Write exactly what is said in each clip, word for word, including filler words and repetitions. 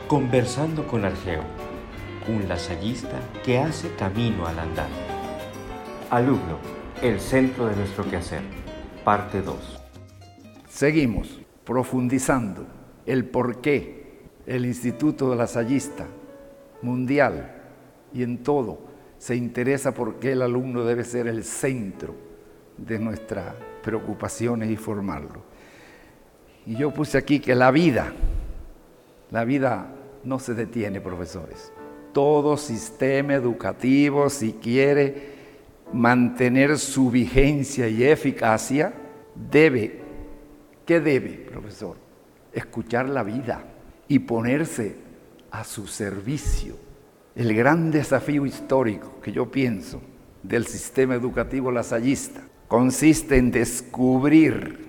Conversando con Argeo, un lasallista que hace camino al andar. Alumno, el centro de nuestro quehacer, parte dos. Seguimos profundizando el por qué el Instituto Lasallista Mundial y en todo se interesa por qué el alumno debe ser el centro de nuestras preocupaciones y formarlo. Y yo puse aquí que la vida, la vida no se detiene, profesores. Todo sistema educativo, si quiere mantener su vigencia y eficacia, debe, ¿qué debe, profesor? Escuchar la vida y ponerse a su servicio. El gran desafío histórico que yo pienso del sistema educativo lasallista consiste en descubrir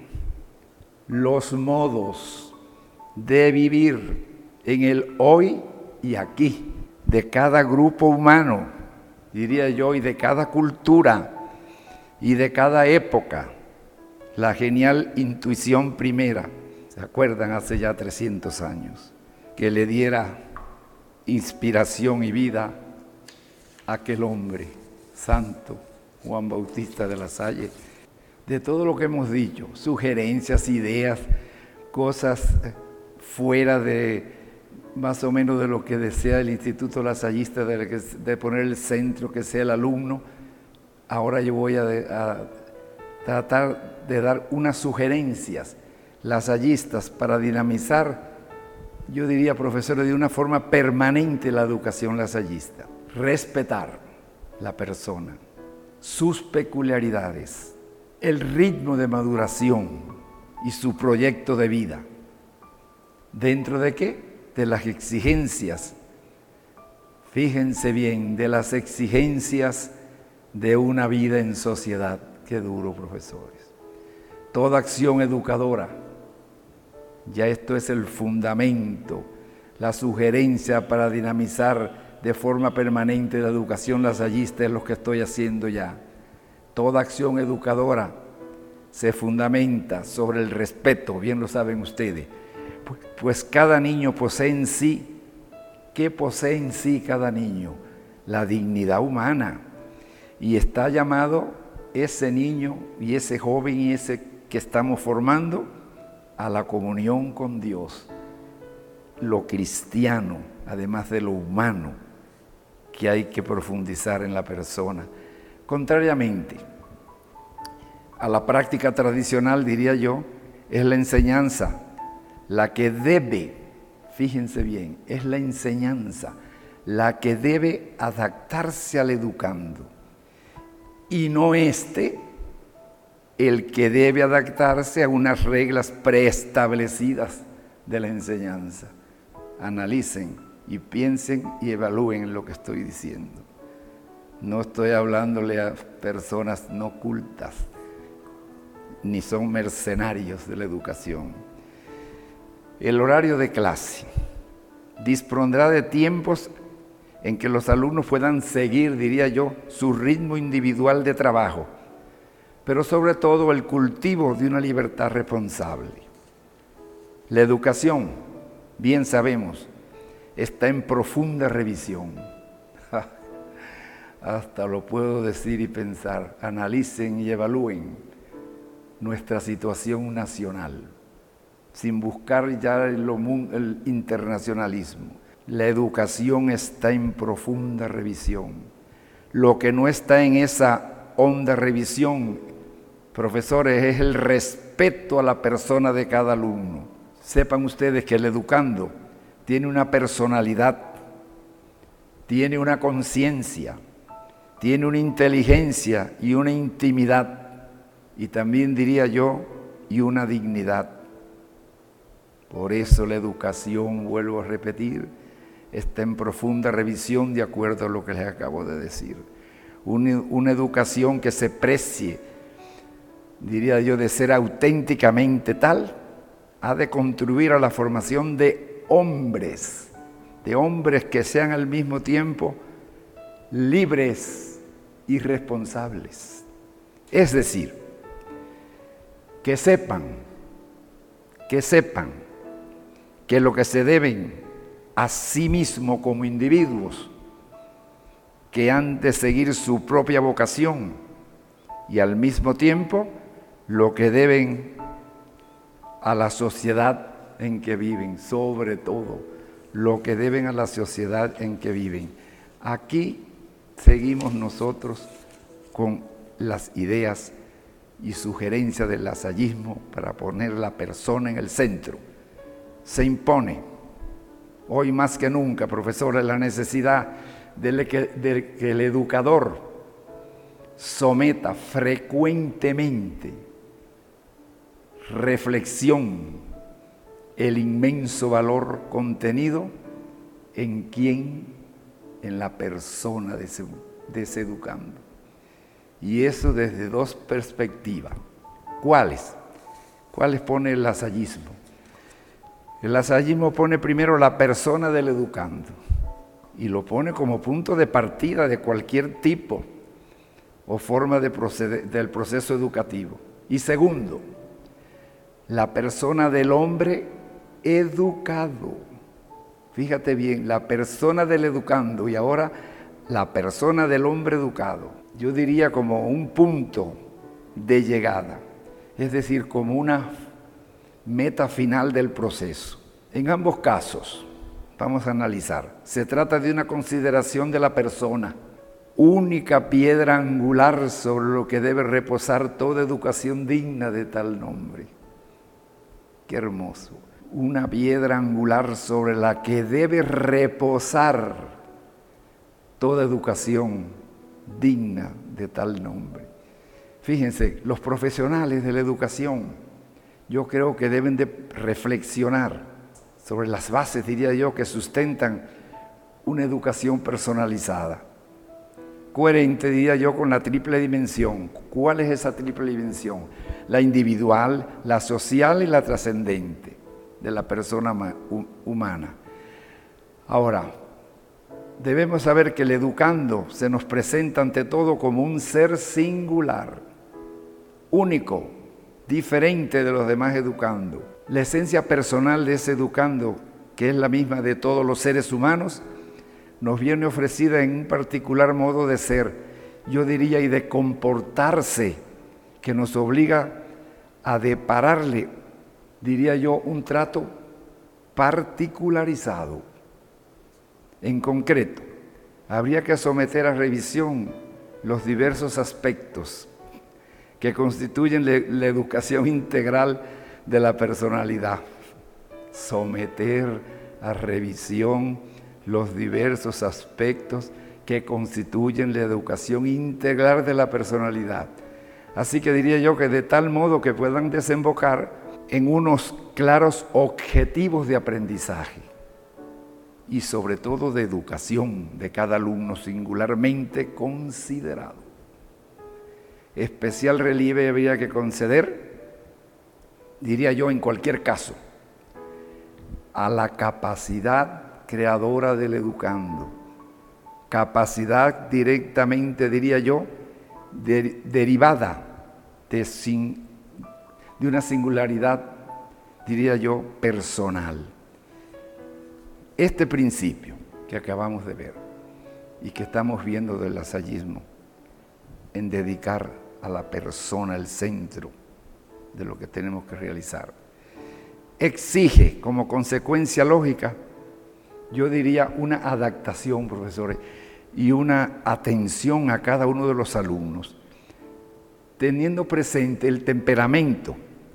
los modos de vivir en el hoy y aquí de cada grupo humano, diría yo, y de cada cultura y de cada época. La genial intuición primera, ¿se acuerdan? Hace ya trescientos años, que le diera inspiración y vida a aquel hombre santo, Juan Bautista de la Salle. De todo lo que hemos dicho, sugerencias, ideas, cosas fuera de más o menos de lo que desea el Instituto Lasallista, de, de poner el centro que sea el alumno. Ahora yo voy a, de, a tratar de dar unas sugerencias lasallistas para dinamizar, yo diría, profesores, de una forma permanente la educación lasallista. Respetar la persona, sus peculiaridades, el ritmo de maduración y su proyecto de vida. ¿Dentro de qué? De las exigencias, fíjense bien, de las exigencias de una vida en sociedad. Qué duro, profesores. Toda acción educadora, ya esto es el fundamento, la sugerencia para dinamizar de forma permanente la educación lasallista es lo que estoy haciendo ya. Toda acción educadora se fundamenta sobre el respeto, bien lo saben ustedes. Pues cada niño posee en sí, ¿qué posee en sí cada niño? La dignidad humana. Y está llamado ese niño y ese joven y ese que estamos formando a la comunión con Dios. Lo cristiano, además de lo humano, que hay que profundizar en la persona. Contrariamente a la práctica tradicional, diría yo, es la enseñanza la que debe, fíjense bien, es la enseñanza, la que debe adaptarse al educando, y no éste el que debe adaptarse a unas reglas preestablecidas de la enseñanza. Analicen y piensen y evalúen lo que estoy diciendo. No estoy hablándole a personas no cultas, ni son mercenarios de la educación. El horario de clase dispondrá de tiempos en que los alumnos puedan seguir, diría yo, su ritmo individual de trabajo, pero sobre todo el cultivo de una libertad responsable. La educación, bien sabemos, está en profunda revisión. Hasta lo puedo decir y pensar. Analicen y evalúen nuestra situación nacional, sin buscar ya el, el internacionalismo. La educación está en profunda revisión. Lo que no está en esa honda revisión, profesores, es el respeto a la persona de cada alumno. Sepan ustedes que el educando tiene una personalidad, tiene una conciencia, tiene una inteligencia y una intimidad, y también diría yo, y una dignidad. Por eso la educación, vuelvo a repetir, está en profunda revisión de acuerdo a lo que les acabo de decir. Una, una educación que se precie, diría yo, de ser auténticamente tal, ha de contribuir a la formación de hombres, de hombres que sean al mismo tiempo libres y responsables. Es decir, que sepan, que sepan que lo que se deben a sí mismo como individuos que han de seguir su propia vocación y al mismo tiempo lo que deben a la sociedad en que viven, sobre todo lo que deben a la sociedad en que viven. Aquí seguimos nosotros con las ideas y sugerencias del lassallismo para poner la persona en el centro. Se impone, hoy más que nunca, profesora, la necesidad de que, de que el educador someta frecuentemente reflexión, el inmenso valor contenido en quién, en la persona de ese, de ese educando. Y eso desde dos perspectivas. ¿Cuáles? ¿Cuáles pone el lassallismo? El lassallismo pone primero la persona del educando y lo pone como punto de partida de cualquier tipo o forma de proceder, del proceso educativo. Y segundo, la persona del hombre educado. Fíjate bien, la persona del educando y ahora la persona del hombre educado. Yo diría como un punto de llegada, es decir, como una meta final del proceso. En ambos casos, vamos a analizar, se trata de una consideración de la persona, única piedra angular sobre lo que debe reposar toda educación digna de tal nombre. Qué hermoso. Una piedra angular sobre la que debe reposar toda educación digna de tal nombre. Fíjense, los profesionales de la educación, yo creo que deben de reflexionar sobre las bases, diría yo, que sustentan una educación personalizada. Coherente, diría yo, con la triple dimensión. ¿Cuál es esa triple dimensión? La individual, la social y la trascendente de la persona humana. Ahora, debemos saber que el educando se nos presenta ante todo como un ser singular, único, diferente de los demás educando. La esencia personal de ese educando, que es la misma de todos los seres humanos, nos viene ofrecida en un particular modo de ser, yo diría, y de comportarse, que nos obliga a depararle, diría yo, un trato particularizado. En concreto, habría que someter a revisión los diversos aspectos que constituyen la educación integral de la personalidad. Someter a revisión los diversos aspectos que constituyen la educación integral de la personalidad. Así que diría yo que de tal modo que puedan desembocar en unos claros objetivos de aprendizaje y sobre todo de educación de cada alumno singularmente considerado. Especial relieve habría que conceder, diría yo, en cualquier caso, a la capacidad creadora del educando, capacidad directamente, diría yo, de, derivada de, sin, de una singularidad, diría yo, personal. Este principio que acabamos de ver y que estamos viendo del lassallismo, en dedicar a la persona el centro de lo que tenemos que realizar, exige como consecuencia lógica, yo diría, una adaptación, profesores, y una atención a cada uno de los alumnos, teniendo presente el temperamento,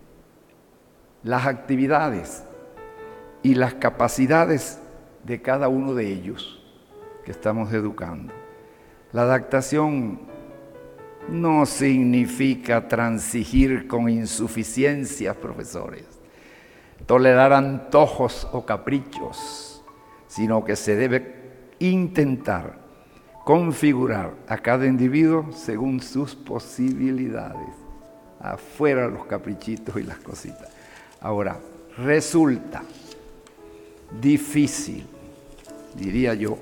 las actividades y las capacidades de cada uno de ellos que estamos educando. La adaptación no significa transigir con insuficiencias, profesores, tolerar antojos o caprichos, sino que se debe intentar configurar a cada individuo según sus posibilidades, afuera los caprichitos y las cositas. Ahora, resulta difícil, diría yo,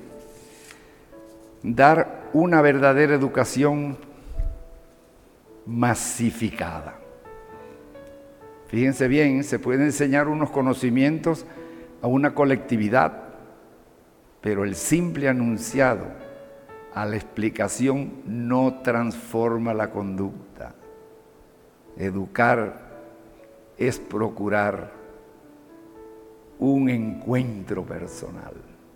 dar una verdadera educación masificada. Fíjense bien, se pueden enseñar unos conocimientos a una colectividad, pero el simple enunciado a la explicación no transforma la conducta. Educar es procurar un encuentro personal.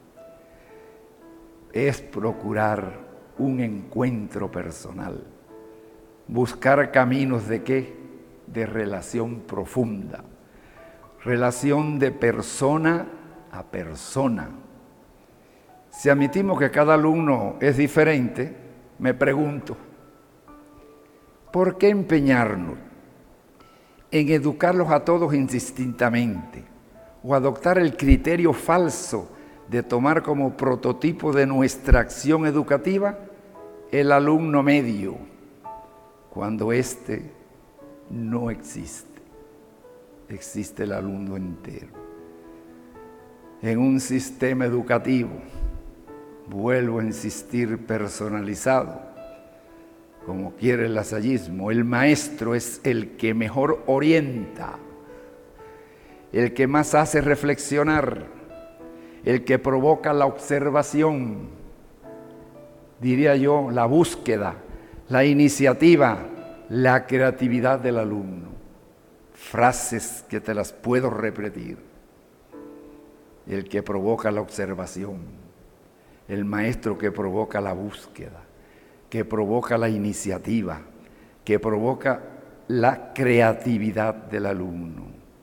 Es procurar un encuentro personal. Buscar caminos de qué? De relación profunda. Relación de persona a persona. Si admitimos que cada alumno es diferente, me pregunto, ¿por qué empeñarnos en educarlos a todos indistintamente o adoptar el criterio falso de tomar como prototipo de nuestra acción educativa el alumno medio, cuando éste no existe? Existe el alumno entero. En un sistema educativo, vuelvo a insistir, personalizado, como quiere el lasallismo, el maestro es el que mejor orienta, el que más hace reflexionar, el que provoca la observación, diría yo, la búsqueda, la iniciativa, la creatividad del alumno. Frases que te las puedo repetir. El que provoca la observación, el maestro que provoca la búsqueda, que provoca la iniciativa, que provoca la creatividad del alumno.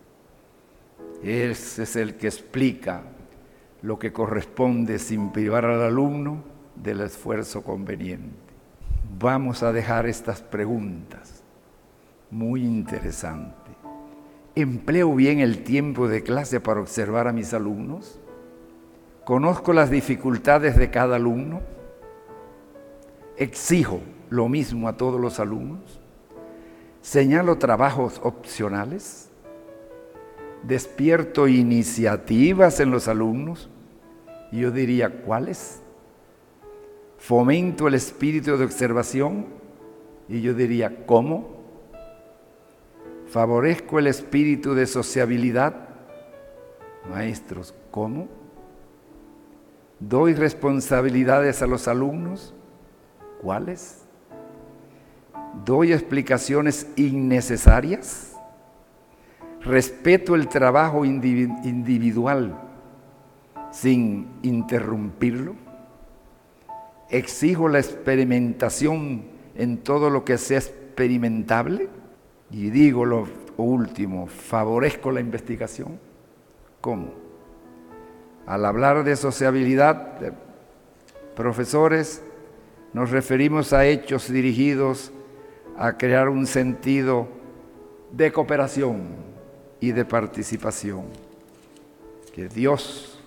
Ese es el que explica lo que corresponde sin privar al alumno del esfuerzo conveniente. Vamos a dejar estas preguntas muy interesantes. ¿Empleo bien el tiempo de clase para observar a mis alumnos? ¿Conozco las dificultades de cada alumno? ¿Exijo lo mismo a todos los alumnos? ¿Señalo trabajos opcionales? ¿Despierto iniciativas en los alumnos? Y yo diría, ¿cuáles? ¿Fomento el espíritu de observación? Y yo diría, ¿cómo? ¿Favorezco el espíritu de sociabilidad? Maestros, ¿cómo? ¿Doy responsabilidades a los alumnos? ¿Cuáles? ¿Doy explicaciones innecesarias? ¿Respeto el trabajo individual sin interrumpirlo? ¿Exijo la experimentación en todo lo que sea experimentable? Y digo lo último, ¿favorezco la investigación? ¿Cómo? Al hablar de sociabilidad, de profesores, nos referimos a hechos dirigidos a crear un sentido de cooperación y de participación. Que Dios,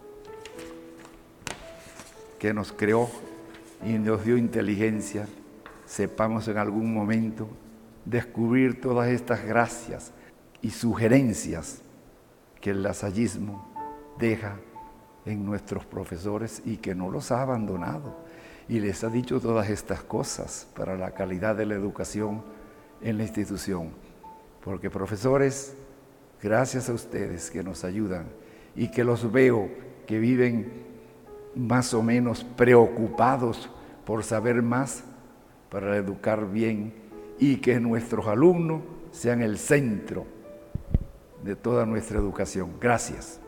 que nos creó y nos dio inteligencia, sepamos en algún momento descubrir todas estas gracias y sugerencias que el lasallismo deja en nuestros profesores y que no los ha abandonado y les ha dicho todas estas cosas para la calidad de la educación en la institución. Porque profesores, gracias a ustedes que nos ayudan y que los veo que viven más o menos preocupados por saber más para educar bien y que nuestros alumnos sean el centro de toda nuestra educación. Gracias.